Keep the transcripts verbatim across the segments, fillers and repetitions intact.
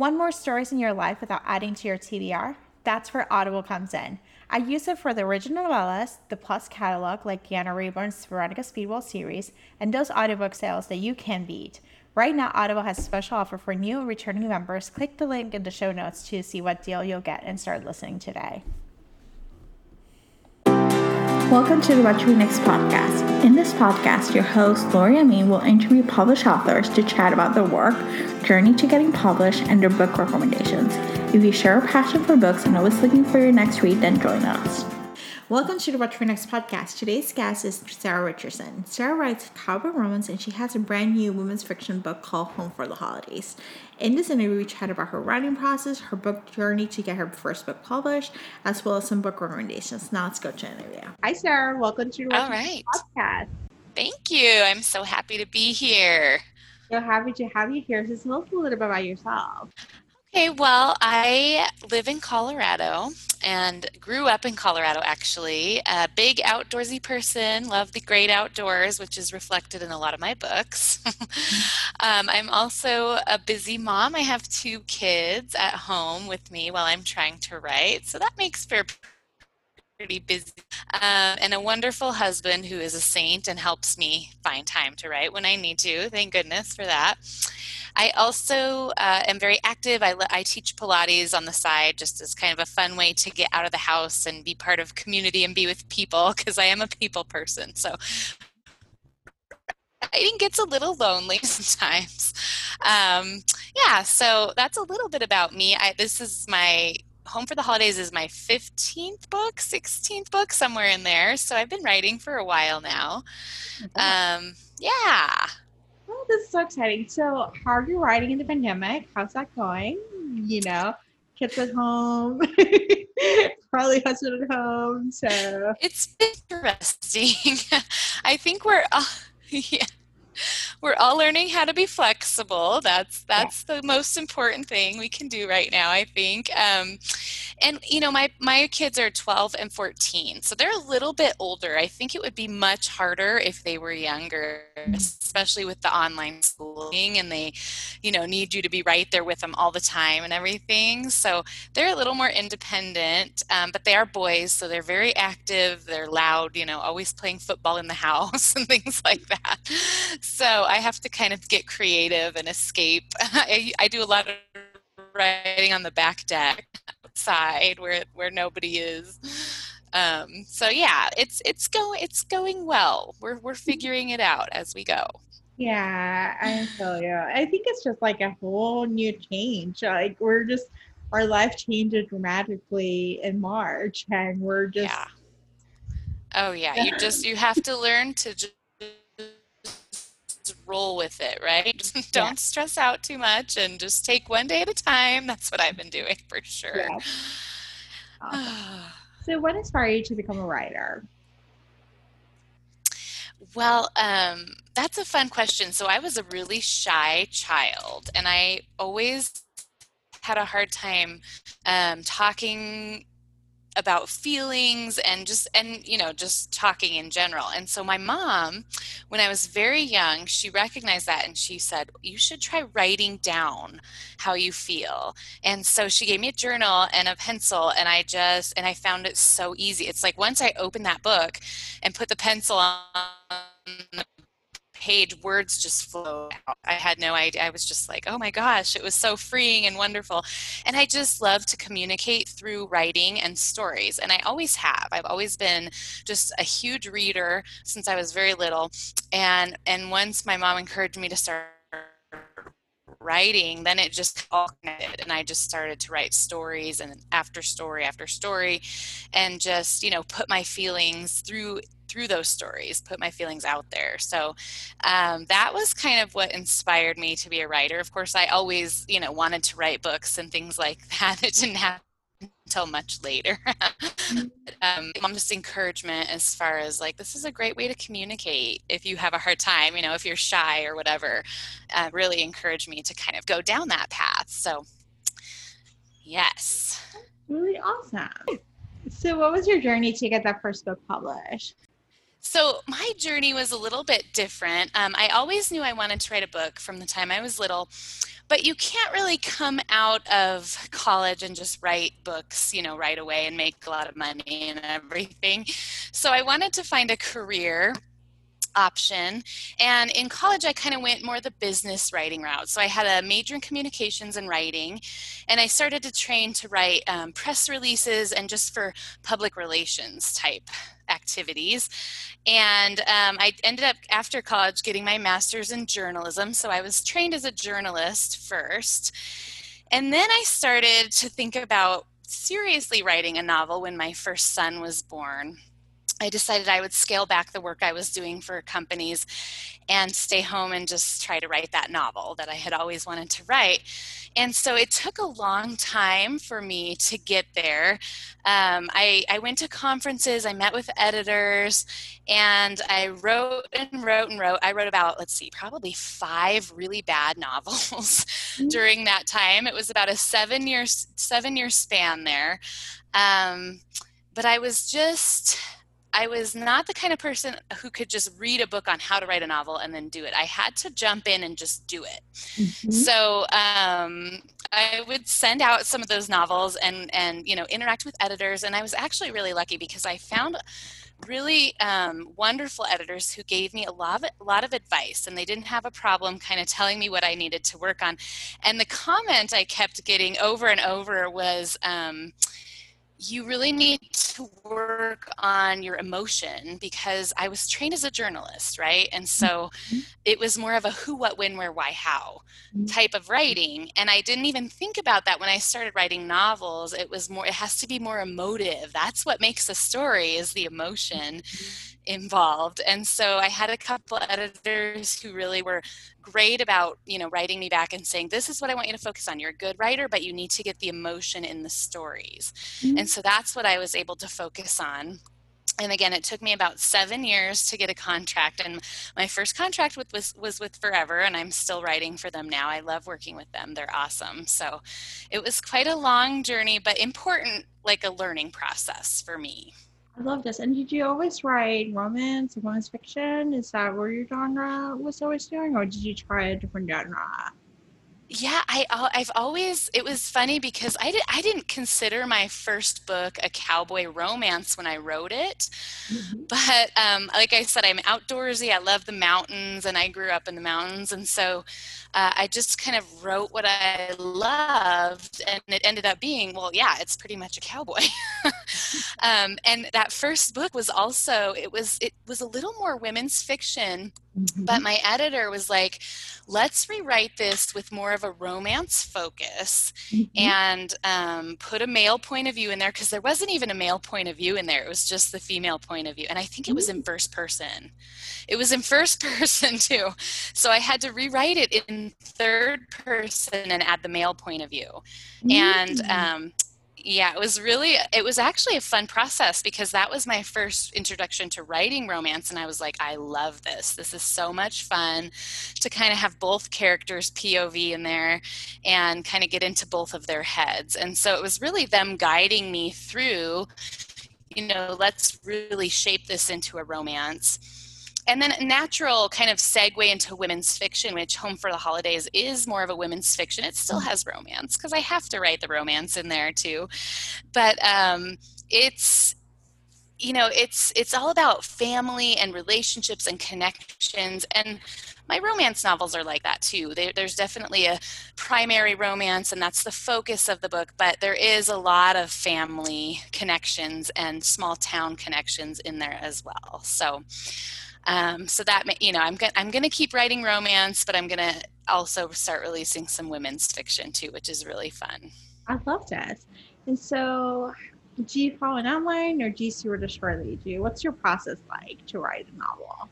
Want more stories in your life without adding to your T B R? That's where Audible comes in. I use it for the original novellas, the Plus catalog like Deanna Rayburn's Veronica Speedwell series, and those audiobook sales that you can beat. Right now, Audible has a special offer for new and returning members. Click the link in the show notes to see what deal you'll get and start listening today. Welcome to the What to Read Next podcast. In this podcast, your host, Lori Amin, will interview published authors to chat about their work, journey to getting published, and their book recommendations. If you share a passion for books and always looking for your next read, then join us. Welcome to the What to Read Next podcast. Today's guest is Sarah Richardson. Sarah writes cowboy romance, and she has a brand new women's fiction book called Home for the Holidays. In this interview, we chat about her writing process, her book journey to get her first book published, as well as some book recommendations. Now let's go to the interview. Hi, Sarah. Welcome to the All right. podcast. Thank you. I'm so happy to be here. So happy to have you here. So tell us a little bit about yourself. Okay, well, I live in Colorado and grew up in Colorado, actually. A big outdoorsy person, love the great outdoors, which is reflected in a lot of my books. um, I'm also a busy mom. I have two kids at home with me while I'm trying to write, so that makes for pretty busy. Um, and a wonderful husband who is a saint and helps me find time to write when I need to. Thank goodness for that. I also uh, am very active. I, I teach Pilates on the side just as kind of a fun way to get out of the house and be part of community and be with people because I am a people person. So writing gets a little lonely sometimes. Um, yeah, so that's a little bit about me. I, this is my Home for the Holidays is my fifteenth book, sixteenth book, somewhere in there. So I've been writing for a while now. Um, yeah. Oh, this is so exciting. So how are you writing in the pandemic? How's that going? You know, kids at home, probably husband at home. So it's interesting. I think we're, uh, yeah. We're all learning how to be flexible. That's that's yeah. the most important thing we can do right now, I think. Um, and, you know, my, my kids are twelve and fourteen, so they're a little bit older. I think it would be much harder if they were younger, especially with the online schooling and they, you know, need you to be right there with them all the time and everything. So they're a little more independent, um, but they are boys, so they're very active. They're loud, you know, always playing football in the house and things like that. So I have to kind of get creative and escape. I, I do a lot of writing on the back deck outside where where nobody is. Um, so yeah, it's it's going it's going well. We're we're figuring it out as we go. Yeah, I feel you. I think it's just like a whole new change. Like we're just our life changed dramatically in March, and we're just yeah. Oh yeah, you just you have to learn to just roll with it, right? Just don't yeah. stress out too much and just take one day at a time. That's what I've been doing for sure. Yeah. Awesome. So what inspired you to become a writer? Well, um, that's a fun question. So I was a really shy child, and I always had a hard time um, talking about feelings and just, and, you know, just talking in general. And so my mom, when I was very young, she recognized that and she said, you should try writing down how you feel. And so she gave me a journal and a pencil, and I just, and I found it so easy. It's like once I opened that book and put the pencil on the page, words just flowed out. I had no idea. I was just like, oh my gosh, it was so freeing and wonderful. And I just love to communicate through writing and stories. And I always have. I've always been just a huge reader since I was very little. And and once my mom encouraged me to start writing, then it just all connected, and I just started to write stories and after story after story, and just, you know, put my feelings through through those stories, put my feelings out there. So um, that was kind of what inspired me to be a writer. Of course, I always, you know, wanted to write books and things like that. It didn't happen until much later. um, mom just encouragement as far as like, this is a great way to communicate if you have a hard time, you know, if you're shy or whatever, uh, really encouraged me to kind of go down that path. So yes. Really awesome. So what was your journey to get that first book published? So my journey was a little bit different. Um, I always knew I wanted to write a book from the time I was little, but you can't really come out of college and just write books, you know, right away and make a lot of money and everything. So I wanted to find a career option. And in college, I kind of went more the business writing route. So I had a major in communications and writing, and I started to train to write um, press releases and just for public relations type activities. And um, I ended up, after college, getting my master's in journalism. So I was trained as a journalist first. And then I started to think about seriously writing a novel when my first son was born. I decided I would scale back the work I was doing for companies and stay home and just try to write that novel that I had always wanted to write. And so it took a long time for me to get there. Um, I, I went to conferences, I met with editors, and I wrote and wrote and wrote. I wrote about, let's see, probably five really bad novels during that time. It was about a seven year, seven year span there. Um, but I was just... I was not the kind of person who could just read a book on how to write a novel and then do it. I had to jump in and just do it. Mm-hmm. So um, I would send out some of those novels and, and, you know, interact with editors. And I was actually really lucky because I found really um, wonderful editors who gave me a lot, of, a lot of advice, and they didn't have a problem kind of telling me what I needed to work on. And the comment I kept getting over and over was, um, you really need to work on your emotion, because I was trained as a journalist, right? And so mm-hmm. it was more of a who, what, when, where, why, how type of writing. And I didn't even think about that when I started writing novels. It was more, it has to be more emotive. That's what makes a story, is the emotion involved. And so I had a couple editors who really were great about, you know, writing me back and saying, this is what I want you to focus on. You're a good writer, but you need to get the emotion in the stories. Mm-hmm. And so that's what I was able to focus on. And again, it took me about seven years to get a contract. And my first contract with, was, was with Forever, and I'm still writing for them now. I love working with them. They're awesome. So it was quite a long journey, but important, like a learning process for me. I love this. And did you always write romance and romance fiction? Is that where your genre was always doing, or did you try a different genre? Yeah, I, I've always, it was funny because I, did, I didn't consider my first book a cowboy romance when I wrote it. Mm-hmm. But um, like I said, I'm outdoorsy. I love the mountains, and I grew up in the mountains. And so uh, I just kind of wrote what I loved, and it ended up being, well, yeah, it's pretty much a cowboy. um, and that first book was also, it was, it was a little more women's fiction. Mm-hmm. But my editor was like, let's rewrite this with more of a romance focus, mm-hmm. and um, put a male point of view in there, because there wasn't even a male point of view in there. It was just the female point of view. And I think it was in first person. It was in first person too. So I had to rewrite it in third person and add the male point of view. Mm-hmm. And um, yeah, it was really, it was actually a fun process, because that was my first introduction to writing romance. And I was like, I love this. This is so much fun to kind of have both characters' P O V in there and kind of get into both of their heads. And so it was really them guiding me through, you know, let's really shape this into a romance. And then a natural kind of segue into women's fiction, which Home for the Holidays is more of a women's fiction. It still has romance, because I have to write the romance in there too. But um, it's, you know, it's it's all about family and relationships and connections. And my romance novels are like that too. They, there's definitely a primary romance, and that's the focus of the book. But there is a lot of family connections and small town connections in there as well. So. Um, so that, you know, I'm going I'm going to keep writing romance, but I'm going to also start releasing some women's fiction too, which is really fun. I love that. And so do you follow an outline, or do you see where the story leads you? What's your process like to write a novel?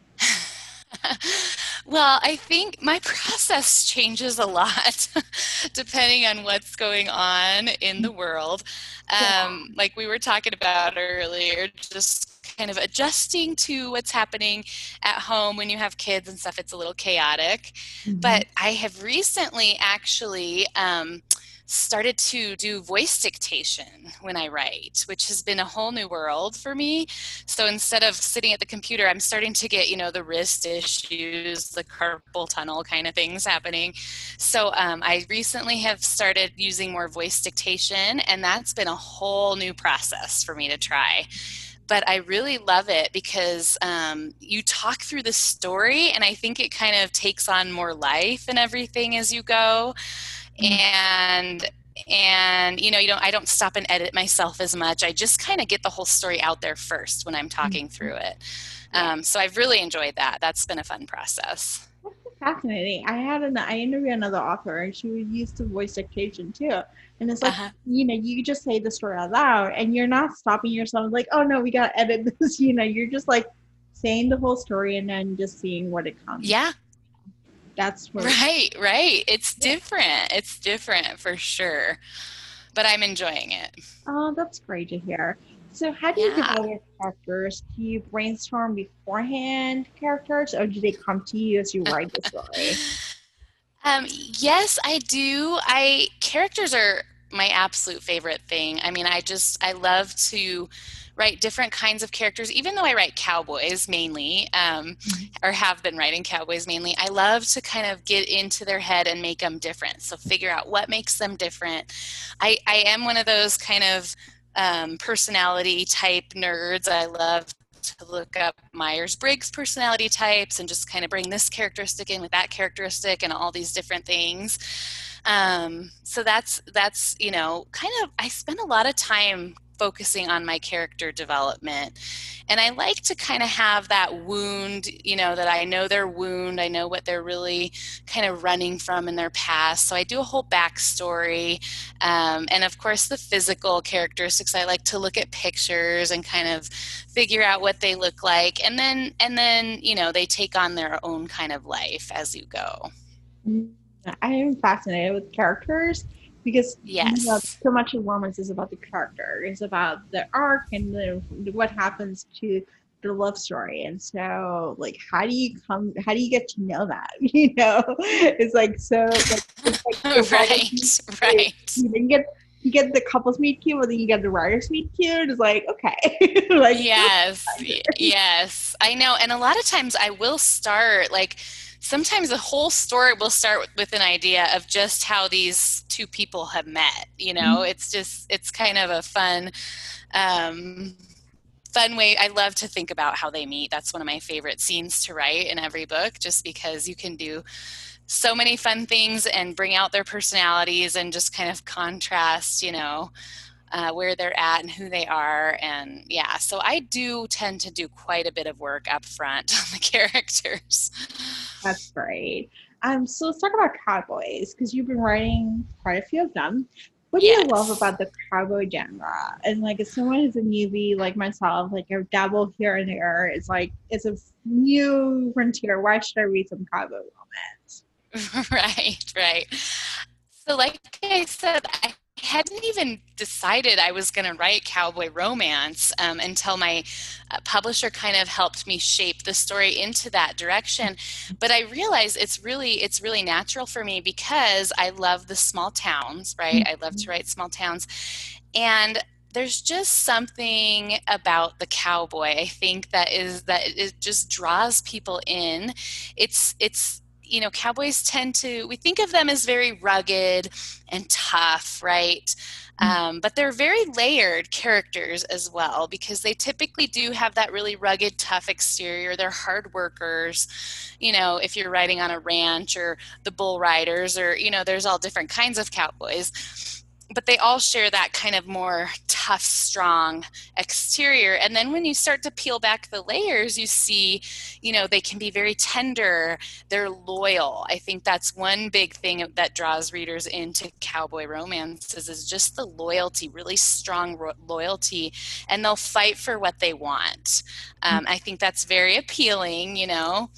Well, I think my process changes a lot depending on what's going on in the world. Um, yeah. Like we were talking about earlier, just kind of adjusting to what's happening at home when you have kids and stuff. It's a little chaotic. Mm-hmm. But I have recently actually um, started to do voice dictation when I write, which has been a whole new world for me. So instead of sitting at the computer, I'm starting to get, you know, the wrist issues, the carpal tunnel kind of things happening. So um, I recently have started using more voice dictation, and that's been a whole new process for me to try. But I really love it because um, you talk through the story, and I think it kind of takes on more life and everything as you go. And and you know, you don't I don't stop and edit myself as much. I just kind of get the whole story out there first when I'm talking through it. Um, so I've really enjoyed that. That's been a fun process. Fascinating. I had an I interviewed another author, and she would use the voice dictation too. And it's like, Uh-huh. you know, you just say the story out loud, and you're not stopping yourself like, oh no, we gotta edit this. You know, you're just like saying the whole story and then just seeing what it comes. Yeah. That's what Right, right. It's different. It's different for sure. But I'm enjoying it. Oh, that's great to hear. So how do you Yeah. develop your characters? Do you brainstorm beforehand characters, or do they come to you as you write the story? Um, yes, I do. I characters are my absolute favorite thing. I mean, I just I love to write different kinds of characters, even though I write cowboys mainly, um, or have been writing cowboys mainly. I love to kind of get into their head and make them different. So figure out what makes them different. I, I am one of those kind of um, personality type nerds. I love to look up Myers-Briggs personality types and just kind of bring this characteristic in with that characteristic and all these different things. Um, so that's, that's, you know, kind of, I spend a lot of time focusing on my character development. And I like to kind of have that wound, you know, that I know their wound, I know what they're really kind of running from in their past. So I do a whole backstory. Um, and of course, the physical characteristics, I like to look at pictures and kind of figure out what they look like. And then, and then, you know, they take on their own kind of life as you go. I am fascinated with characters because you know, Yes. so much of romance is about the character. It's about the arc and the, what happens to the love story. And so, like, how do you come? How do you get to know that? You know, it's like so. Like, it's like the writers, Right, right. you then get you get the couples meet cute, but then you get the writers meet cute. It's like okay, like Yes, y- yes, I know. And a lot of times I will start like sometimes the whole story will start with, with an idea of just how these two people have met. You know, it's just it's kind of a fun, um, fun way. I love to think about how they meet. That's one of my favorite scenes to write in every book, just because you can do so many fun things and bring out their personalities and just kind of contrast, you know, uh, where they're at and who they are. And yeah, so I do tend to do quite a bit of work up front on the characters. That's great. Um, so let's talk about cowboys because you've been writing quite a few of them. What do you love Yes. about the cowboy genre? And like, as someone who's a newbie like myself, like I've dabbled here and there. It's like it's a new frontier. Why should I read some cowboy romance? Right, right. So like I said, I hadn't even decided I was going to write cowboy romance um, until my uh, publisher kind of helped me shape the story into that direction. But I realized it's really it's really natural for me because I love the small towns, right? I love to write small towns. And there's just something about the cowboy, I think, that is that it just draws people in. It's it's you know, cowboys tend to, we think of them as very rugged and tough, right? Um, but they're very layered characters as well because they typically do have that really rugged, tough exterior. They're hard workers. You know, if you're riding on a ranch or the bull riders or, you know, there's all different kinds of cowboys. But they all share that kind of more tough, strong exterior. And then when you start to peel back the layers, you see, you know, they can be very tender. They're loyal. I think that's one big thing that draws readers into cowboy romances is just the loyalty, really strong ro- loyalty, and they'll fight for what they want. Um, I think that's very appealing, you know,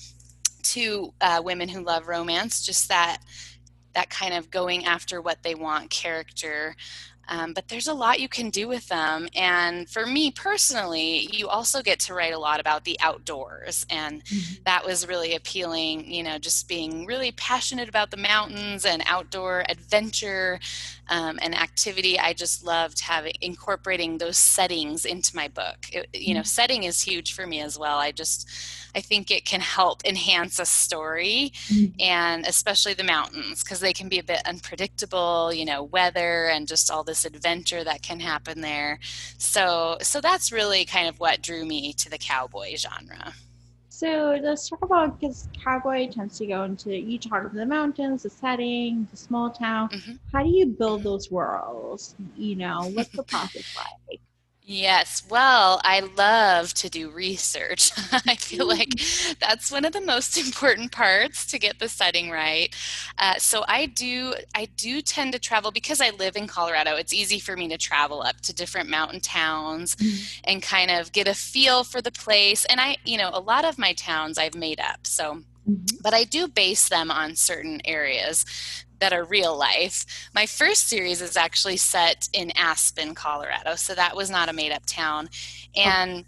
to uh, women who love romance, just that that kind of going after what they want character. Um, but there's a lot you can do with them. And for me personally, you also get to write a lot about the outdoors. And Mhm. that was really appealing, you know, just being really passionate about the mountains and outdoor adventure um, and activity. I just loved having incorporating those settings into my book. It, you know, setting is huge for me as well. I just, I think it can help enhance a story, Mhm. and especially the mountains, because they can be a bit unpredictable, you know, weather and just all this adventure that can happen there. So, so that's really kind of what drew me to the cowboy genre. So let's talk about, because cowboy tends to go into, you talk about the mountains, the setting, the small town. Hmm. How do you build Hmm. those worlds? You know, what's the process like? Yes, well, I love to do research. I feel like that's one of the most important parts to get the setting right. Uh, so I do, I do tend to travel because I live in Colorado. It's easy for me to travel up to different mountain towns Mhm. and kind of get a feel for the place. And I, you know, a lot of my towns I've made up. So Mhm. but I do base them on certain areas that are real life. My first series is actually set in Aspen, Colorado, so that was not a made up town. Okay. And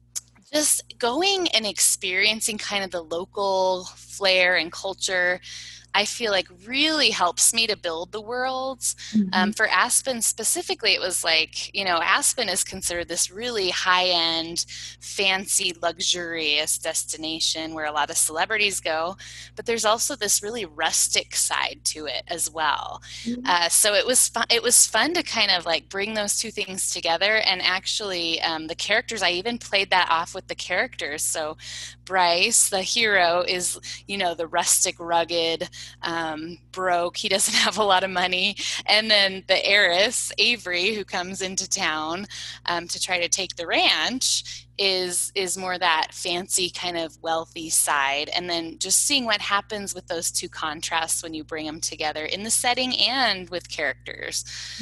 just going and experiencing kind of the local flair and culture, I feel like really helps me to build the worlds. Mhm. Um, for Aspen specifically, it was like, you know, Aspen is considered this really high end, fancy, luxurious destination where a lot of celebrities go. But there's also this really rustic side to it as well. Mhm. Uh, so it was fun. It was fun to kind of like bring those two things together. And actually, um, the characters, I even played that off with the characters. So Bryce, the hero, is, you know, the rustic, rugged, um, broke. He doesn't have a lot of money. And then the heiress, Avery, who comes into town um, to try to take the ranch, is is more that fancy kind of wealthy side. And then just seeing what happens with those two contrasts when you bring them together in the setting and with characters.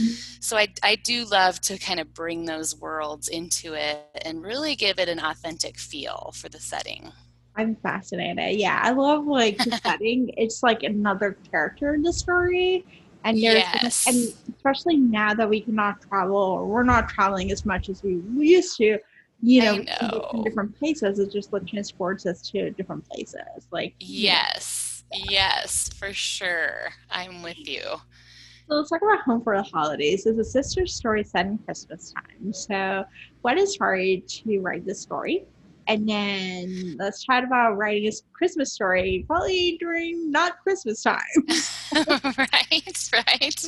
So I, I do love to kind of bring those worlds into it and really give it an authentic feel for the setting. I'm fascinated. Yeah, I love like the setting. It's like another character in the story. And there's and Yes, especially now that we cannot travel, or we're not traveling as much as we used to, you know, I we can go to know. different places. It just like transports us to different places. Like, you know. Yes, yes, for sure. I'm with you. So let's talk about Home for the Holidays. It's a sister story set in Christmas time. So what inspired you to write this story? And then let's chat about writing a Christmas story, probably during not Christmas times. Right, right.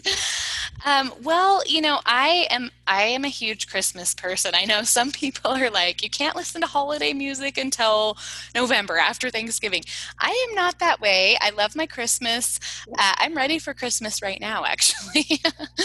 Um, well, you know, I am I am a huge Christmas person. I know some people are like, you can't listen to holiday music until November after Thanksgiving. I am not that way. I love my Christmas. Uh, I'm ready for Christmas right now, actually.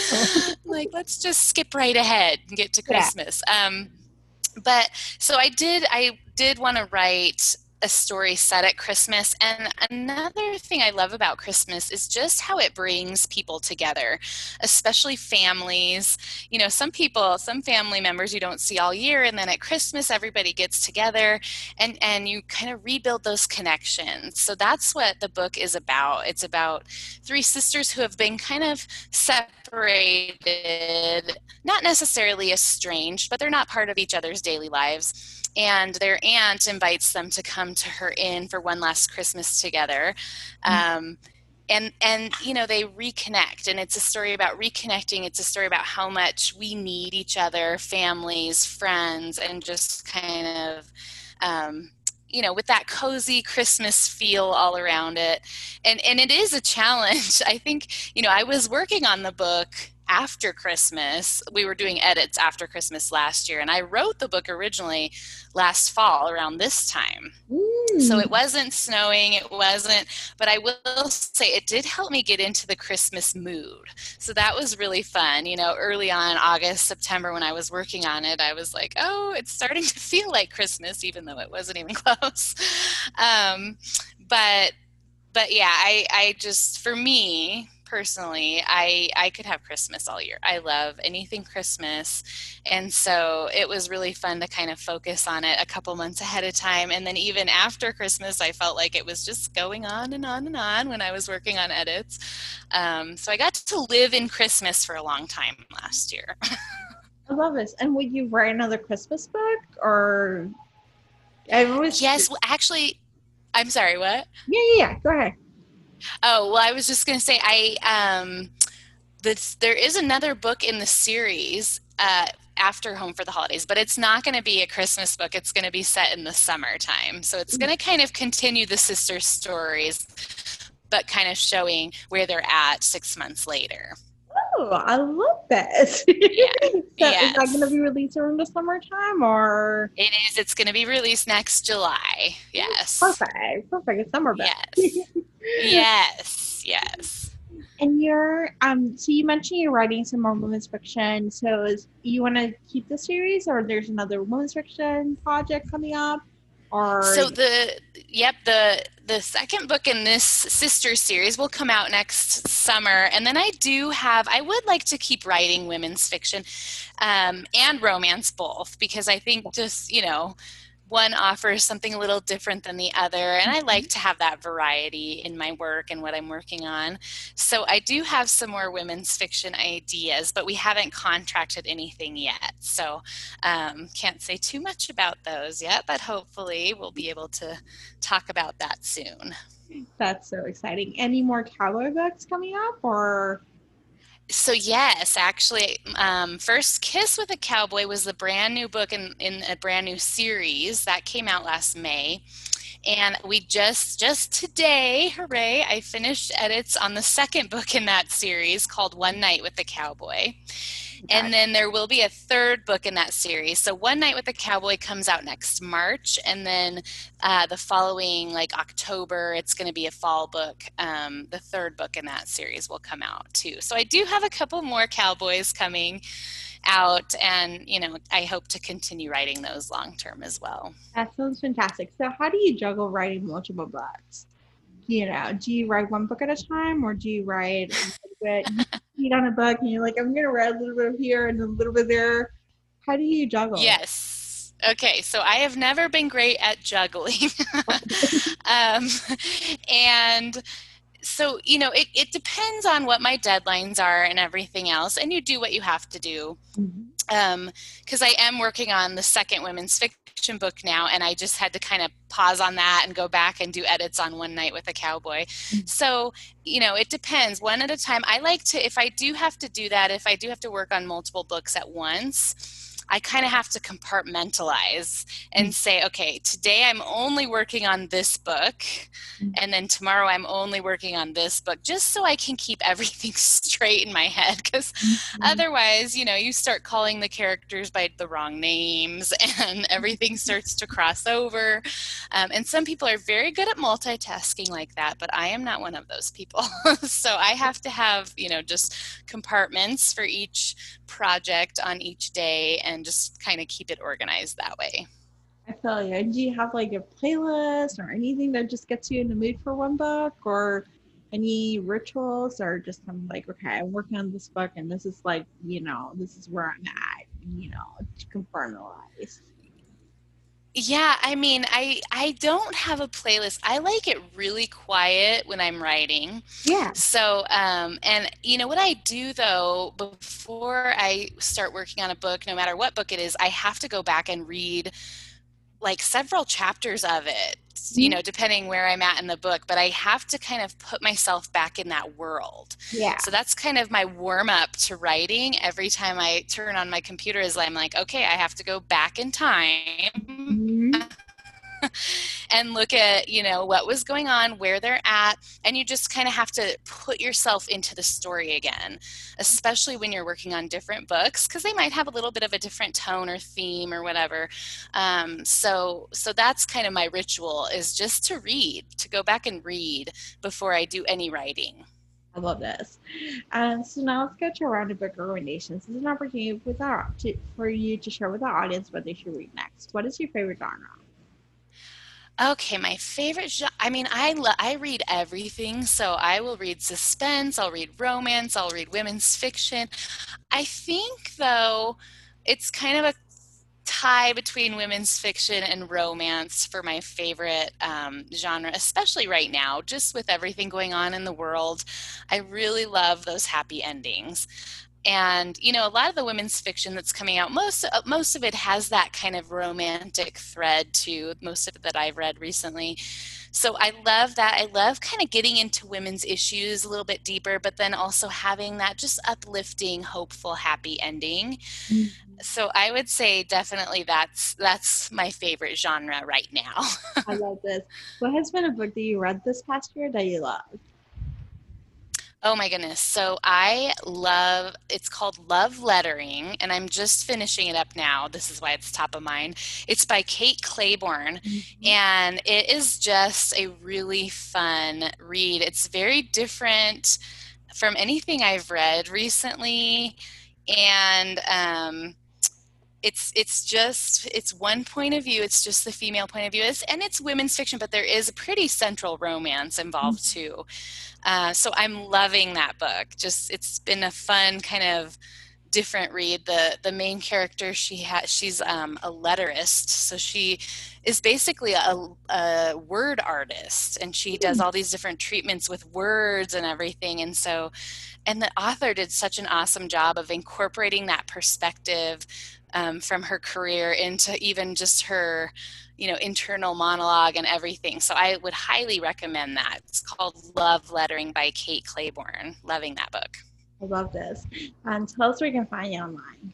Like, let's just skip right ahead and get to Yeah. Christmas. Um, but so I did I did want to write a story set at Christmas. And another thing I love about Christmas is just how it brings people together, especially families. You know, some people, some family members you don't see all year, and then at Christmas everybody gets together and and you kind of rebuild those connections. So that's what the book is about. It's about three sisters who have been kind of separated, not necessarily estranged, but they're not part of each other's daily lives. And their aunt invites them to come to her inn for one last Christmas together. Um, and and you know, they reconnect, and it's a story about reconnecting. It's a story about how much we need each other, families, friends, and just kind of um, you know, with that cozy Christmas feel all around it. And and it is a challenge. I think, you know, I was working on the book after Christmas. We were doing edits after Christmas last year, and I wrote the book originally last fall around this time. So Mm. it wasn't snowing, it wasn't, but I will say it did help me get into the Christmas mood. So that was really fun. You know, early on, August, September, when I was working on it, I was like, oh, it's starting to feel like Christmas, even though it wasn't even close. Um, but but yeah, I, I just, for me personally, I, I could have Christmas all year. I love anything Christmas. And so it was really fun to kind of focus on it a couple months ahead of time. And then even after Christmas, I felt like it was just going on and on and on when I was working on edits. Um, so I got to live in Christmas for a long time last year. I love this. And would you write another Christmas book, or I always Yes, well, actually, I'm sorry, what? Yeah, yeah, yeah. Go ahead. Oh, well, I was just going to say, I um, this, there is another book in the series uh, after Home for the Holidays, but it's not going to be a Christmas book. It's going to be set in the summertime. So it's going to kind of continue the sister stories, but kind of showing where they're at six months later. Oh, I love that. Yeah. So yes. Is that going to be released around the summertime, or? It is. It's going to be released next July. Yes. Perfect. Perfect. It's summer book. Yes. yes. Yes. And you're, um, so you mentioned you're writing some more women's fiction. So is, you want to keep the series, or there's another women's fiction project coming up? Or so the yep the the second book in this sister series will come out next summer, and then I do have I would like to keep writing women's fiction um, and romance both, because I think just you know one offers something a little different than the other, and I like to have that variety in my work and what I'm working on. So I do have some more women's fiction ideas, but we haven't contracted anything yet. So um, can't say too much about those yet, but hopefully we'll be able to talk about that soon. That's so exciting. Any more cowboy books coming up, or? So yes, actually, um, First Kiss with a Cowboy was the brand new book in, in a brand new series that came out last May. And we just, just today, hooray, I finished edits on the second book in that series called One Night with the Cowboy. And then there will be a third book in that series. So One Night with the Cowboy comes out next March. And then uh, the following, like October, it's going to be a fall book. Um, the third book in that series will come out too. So I do have a couple more cowboys coming out. And, you know, I hope to continue writing those long term as well. That sounds fantastic. So how do you juggle writing multiple books? You know, do you write one book at a time, or do you write a little bit, you read on a book and you're like, I'm going to write a little bit here and a little bit there? How do you juggle? Yes. Okay. So I have never been great at juggling. um, and so, you know, it, it depends on what my deadlines are and everything else. And you do what you have to do. Mm-hmm. Um, because I am working on the second women's fiction book now, and I just had to kind of pause on that and go back and do edits on One Night with a Cowboy. Mm-hmm. So, you know, it depends, one at a time. I like to, if I do have to do that, if I do have to work on multiple books at once, I kind of have to compartmentalize and say, okay, today I'm only working on this book, and then tomorrow I'm only working on this book, just so I can keep everything straight in my head. Because mm-hmm. otherwise, you know, you start calling the characters by the wrong names and everything starts to cross over. Um, and some people are very good at multitasking like that, but I am not one of those people. So I have to have, you know, just compartments for each project on each day and just kind of keep it organized that way. I feel you. Do you have like a playlist or anything that just gets you in the mood for one book, or any rituals, or just I'm like, okay, I'm working on this book and this is like, you know, this is where I'm at, you know, to compartmentalize? Yeah, I mean, I I don't have a playlist. I like it really quiet when I'm writing. Yeah. So, um, and you know what I do though, before I start working on a book, no matter what book it is, I have to go back and read like several chapters of it, you know, depending where I'm at in the book, but I have to kind of put myself back in that world. Yeah. So that's kind of my warm up to writing. Every time I turn on my computer is I'm like, okay, I have to go back in time. Mm-hmm. And look at, you know, what was going on, where they're at, and you just kind of have to put yourself into the story again, especially when you're working on different books, because they might have a little bit of a different tone or theme or whatever. Um, so, so that's kind of my ritual, is just to read, to go back and read before I do any writing. I love this. Um, so now let's go to a round of book recommendations. This is an opportunity with our, to, for you to share with our audience what they should read next. What is your favorite genre? Okay, my favorite genre, I mean, I lo- I read everything, so I will read suspense, I'll read romance, I'll read women's fiction. I think though it's kind of a tie between women's fiction and romance for my favorite um, genre, especially right now, just with everything going on in the world. I really love those happy endings. And you know, a lot of the women's fiction that's coming out, most uh, most of it has that kind of romantic thread to most of it that I've read recently. So I love that. I love kind of getting into women's issues a little bit deeper, but then also having that just uplifting, hopeful, happy ending. So I would say definitely that's that's my favorite genre right now. I love this. What has been a book that you read this past year that you love? Oh my goodness. So I love, it's called Love Lettering, and I'm just finishing it up now. This is why it's top of mind. It's by Kate Claiborne, Mhm. and it is just a really fun read. It's very different from anything I've read recently, and um, it's it's just it's one point of view. It's just the female point of view, it's, and it's women's fiction, but there is a pretty central romance involved too. Uh, so I'm loving that book. Just it's been a fun kind of different read. The the main character, she has she's um, a letterist, so she is basically a, a word artist, and she does all these different treatments with words and everything. And so, and the author did such an awesome job of incorporating that perspective um, from her career into even just her, you know, internal monologue and everything. So I would highly recommend that. It's called Love Lettering by Kate Claiborne. Loving that book. I love this. And tell us where you can find you online.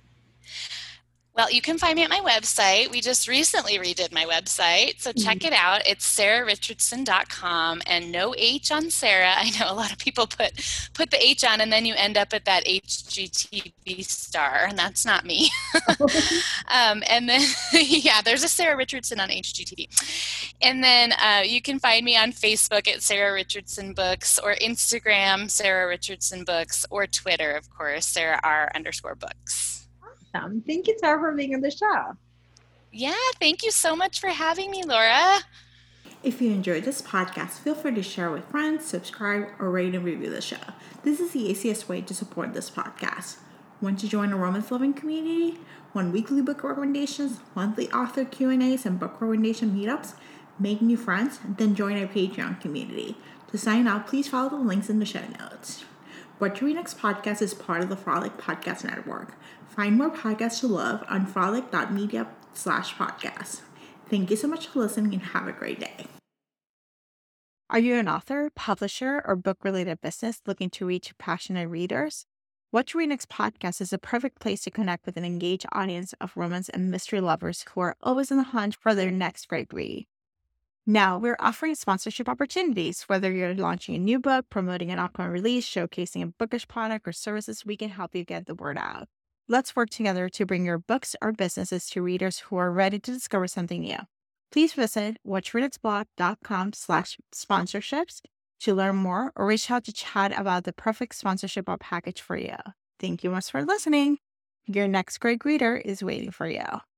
Well, you can find me at my website. We just recently redid my website, so check it out. It's sarah richardson dot com, and no H on Sarah. I know a lot of people put put the H on, and then you end up at that H G T V star, and that's not me. um, and then, yeah, there's a Sarah Richardson on H G T V. And then uh, you can find me on Facebook at Sarah Richardson Books, or Instagram, Sarah Richardson Books, or Twitter, of course, Sarah R underscore books. Awesome. Thank you, Sarah, for being on the show. Yeah, thank you so much for having me, Laura. If you enjoyed this podcast, feel free to share with friends, subscribe, or rate and review the show. This is the easiest way to support this podcast. Want to join a romance loving community? Want weekly book recommendations, monthly author Q and A's, and book recommendation meetups? Make new friends? Then join our Patreon community. To sign up, please follow the links in the show notes. What to Read Next podcast is part of the Frolic Podcast Network. Find more podcasts to love on frolic dot media slash podcast. Thank you so much for listening, and have a great day. Are you an author, publisher, or book-related business looking to reach passionate readers? What to Read Next podcast is a perfect place to connect with an engaged audience of romance and mystery lovers who are always on the hunt for their next great read. Now, we're offering sponsorship opportunities. Whether you're launching a new book, promoting an upcoming release, showcasing a bookish product or services, we can help you get the word out. Let's work together to bring your books or businesses to readers who are ready to discover something new. Please visit whattoreadnextblog.com slash sponsorships to learn more, or reach out to chat about the perfect sponsorship package for you. Thank you much for listening. Your next great reader is waiting for you.